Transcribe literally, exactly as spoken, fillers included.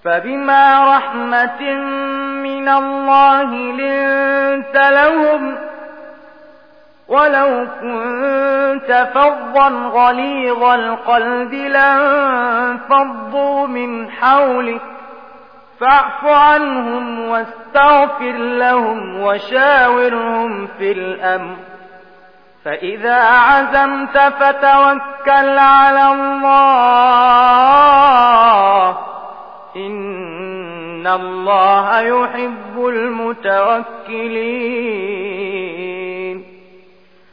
فبما رحمة من الله لنت لهم، ولو كنت فظا غليظ القلب لانفضوا من حولك، فاعف عنهم واستغفر لهم وشاورهم في الأمر، فإذا عزمت فتوكل على الله، إن الله يحب المتوكلين.